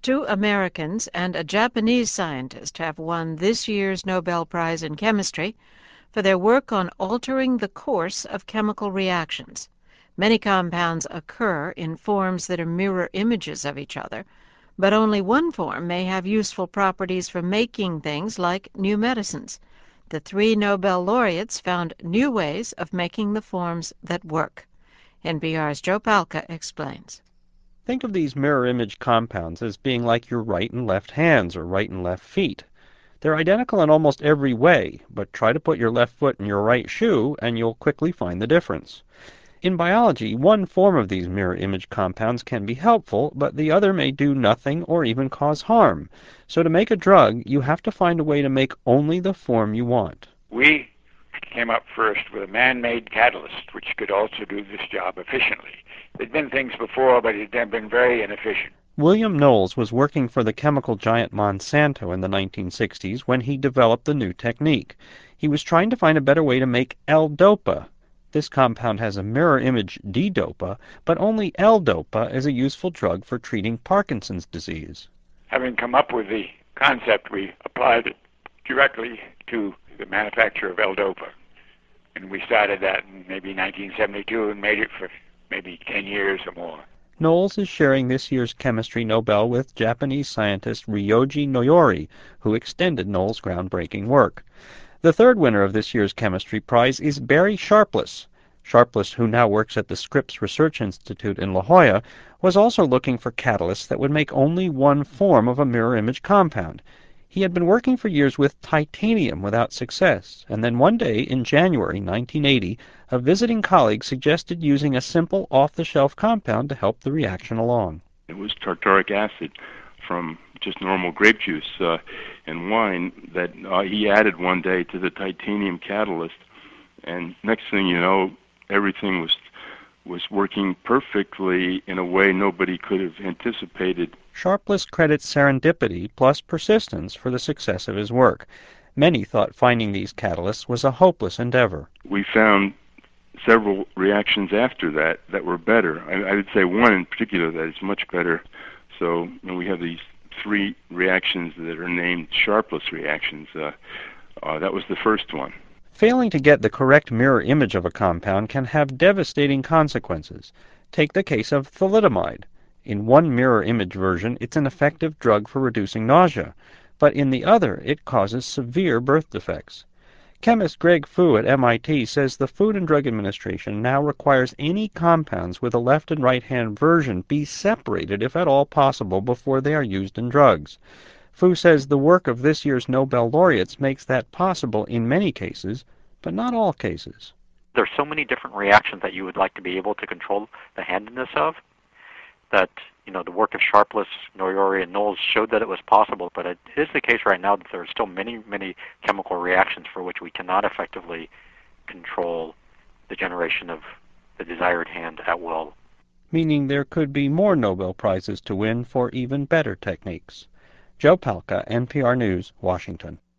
Two Americans and a Japanese scientist have won this year's Nobel Prize in Chemistry for their work on altering the course of chemical reactions. Many compounds occur in forms that are mirror images of each other, but only one form may have useful properties for making things like new medicines. The three Nobel laureates found new ways of making the forms that work. NPR's Joe Palca explains. Think of these mirror image compounds as being like your right and left hands or right and left feet. They're identical in almost every way, but try to put your left foot in your right shoe and you'll quickly find the difference. In biology, one form of these mirror image compounds can be helpful, but the other may do nothing or even cause harm. So to make a drug, you have to find a way to make only the form you want. We came up first with a man-made catalyst, which could also do this job efficiently. There'd been things before, but it had been very inefficient. William Knowles was working for the chemical giant Monsanto in the 1960s when he developed the new technique. He was trying to find a better way to make L-DOPA. This compound has a mirror image D-DOPA, but only L-DOPA is a useful drug for treating Parkinson's disease. Having come up with the concept, we applied it directly to the manufacture of L-DOPA. And we started that in maybe 1972 and made it for maybe 10 years or more. Knowles is sharing this year's Chemistry Nobel with Japanese scientist Ryoji Noyori, who extended Knowles' groundbreaking work. The third winner of this year's Chemistry Prize is Barry Sharpless. Sharpless, who now works at the Scripps Research Institute in La Jolla, was also looking for catalysts that would make only one form of a mirror image compound. He had been working for years with titanium without success, and then one day in January 1980, a visiting colleague suggested using a simple off-the-shelf compound to help the reaction along. It was tartaric acid from just normal grape juice and wine that he added one day to the titanium catalyst, and next thing you know, everything was working perfectly in a way nobody could have anticipated. Sharpless credits serendipity plus persistence for the success of his work. Many thought finding these catalysts was a hopeless endeavor. We found several reactions after that were better. I would say one in particular that is much better. So we have these three reactions that are named Sharpless reactions. That was the first one. Failing to get the correct mirror image of a compound can have devastating consequences. Take the case of thalidomide. In one mirror image version, it's an effective drug for reducing nausea, but in the other, it causes severe birth defects. Chemist Greg Fu at MIT says the Food and Drug Administration now requires any compounds with a left and right hand version be separated, if at all possible, before they are used in drugs. Fu says the work of this year's Nobel laureates makes that possible in many cases, but not all cases. There are so many different reactions that you would like to be able to control the handedness of that, the work of Sharpless, Noyori, and Knowles showed that it was possible, but it is the case right now that there are still many, many chemical reactions for which we cannot effectively control the generation of the desired hand at will. Meaning there could be more Nobel Prizes to win for even better techniques. Joe Palca, NPR News, Washington.